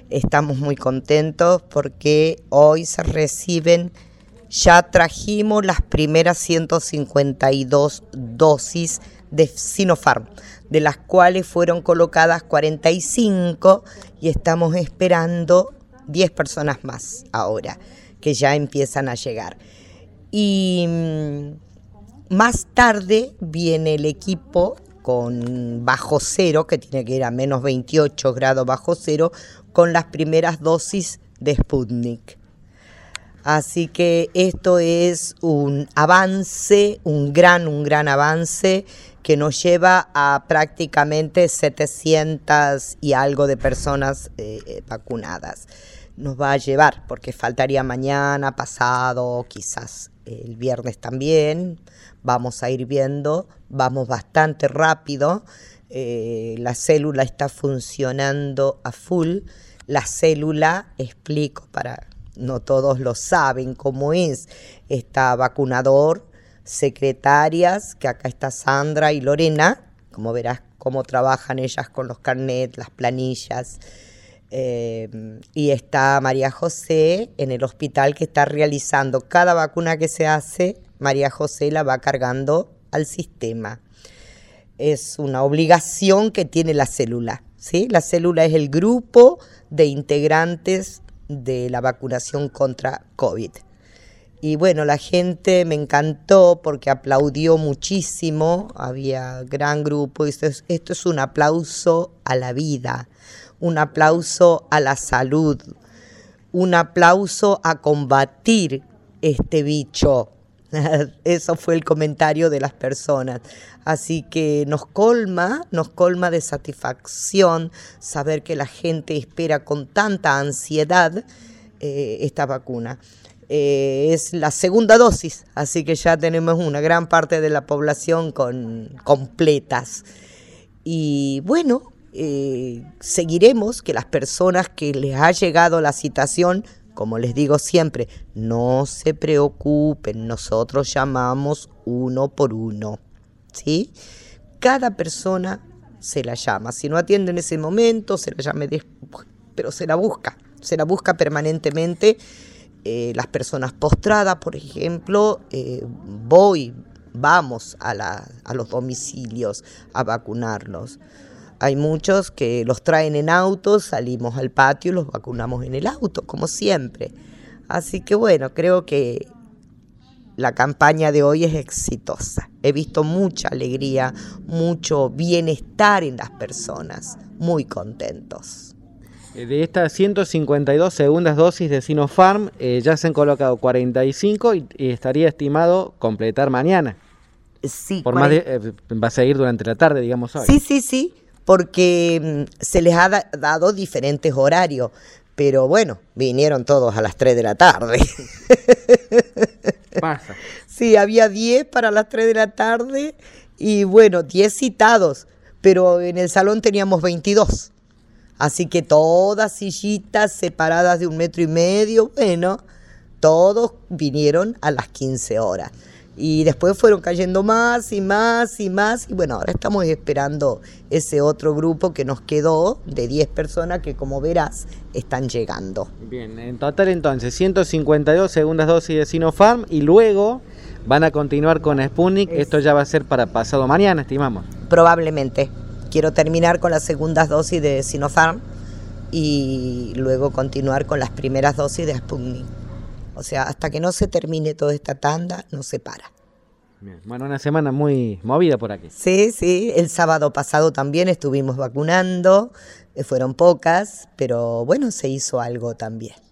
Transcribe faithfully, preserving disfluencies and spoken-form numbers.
Estamos muy contentos porque hoy se reciben, ya trajimos las primeras ciento cincuenta y dos dosis de Sinopharm, de las cuales fueron colocadas cuarenta y cinco y estamos esperando diez personas más ahora, que ya empiezan a llegar. Y mmm, más tarde viene el equipo con bajo cero, que tiene que ir a menos veintiocho grados bajo cero, con las primeras dosis de Sputnik. Así que esto es un avance, un gran, un gran avance que nos lleva a prácticamente setecientas y algo de personas eh, vacunadas. Nos va a llevar, porque faltaría mañana, pasado, quizás el viernes también. Vamos a ir viendo, vamos bastante rápido. Eh, la célula está funcionando a full. La célula, explico para... no todos lo saben cómo es, está vacunador, secretarias, que acá está Sandra y Lorena, como verás cómo trabajan ellas con los carnets, las planillas, eh, y está María José en el hospital que está realizando cada vacuna que se hace, María José la va cargando al sistema. Es una obligación que tiene la célula, ¿sí? La célula es el grupo de integrantes de la vacunación contra COVID. Y bueno, la gente me encantó porque aplaudió muchísimo, había gran grupo, esto es, esto es un aplauso a la vida, un aplauso a la salud, un aplauso a combatir este bicho. Eso fue el comentario de las personas. Así que nos colma, nos colma de satisfacción saber que la gente espera con tanta ansiedad eh, esta vacuna. Eh, es la segunda dosis, así que ya tenemos una gran parte de la población con completas. Y bueno, eh, seguiremos que las personas que les ha llegado la citación, como les digo siempre, no se preocupen, nosotros llamamos uno por uno, ¿sí? Cada persona se la llama, si no atiende en ese momento, se la llame después, pero se la busca, se la busca permanentemente. Eh, las personas postradas, por ejemplo, eh, voy, vamos a, la, a los domicilios a vacunarlos. Hay muchos que los traen en autos, salimos al patio y los vacunamos en el auto, como siempre. Así que bueno, creo que la campaña de hoy es exitosa. He visto mucha alegría, mucho bienestar en las personas, muy contentos. De estas ciento cincuenta y dos segundas dosis de Sinopharm, eh, ya se han colocado cuarenta y cinco y, y estaría estimado completar mañana. Sí. Por más de, eh, va a seguir durante la tarde, digamos hoy. Sí, sí, sí, porque mm, se les ha da, dado diferentes horarios, pero bueno, vinieron todos a las tres de la tarde. Pasa. Sí, había diez para las tres de la tarde y bueno, diez citados, pero en el salón teníamos veintidós. Así que todas sillitas separadas de un metro y medio, bueno, todos vinieron a las quince horas. Y después fueron cayendo más y más y más. Y bueno, ahora estamos esperando ese otro grupo que nos quedó de diez personas que, como verás, están llegando. Bien, en total entonces ciento cincuenta y dos segundas dosis de Sinopharm y luego van a continuar con Sputnik. Es... Esto ya va a ser para pasado mañana, estimamos. Probablemente. Quiero terminar con las segundas dosis de Sinopharm y luego continuar con las primeras dosis de Sputnik. O sea, hasta que no se termine toda esta tanda, no se para. Bien. Bueno, una semana muy movida por aquí. Sí, sí. El sábado pasado también estuvimos vacunando. Fueron pocas, pero bueno, se hizo algo también.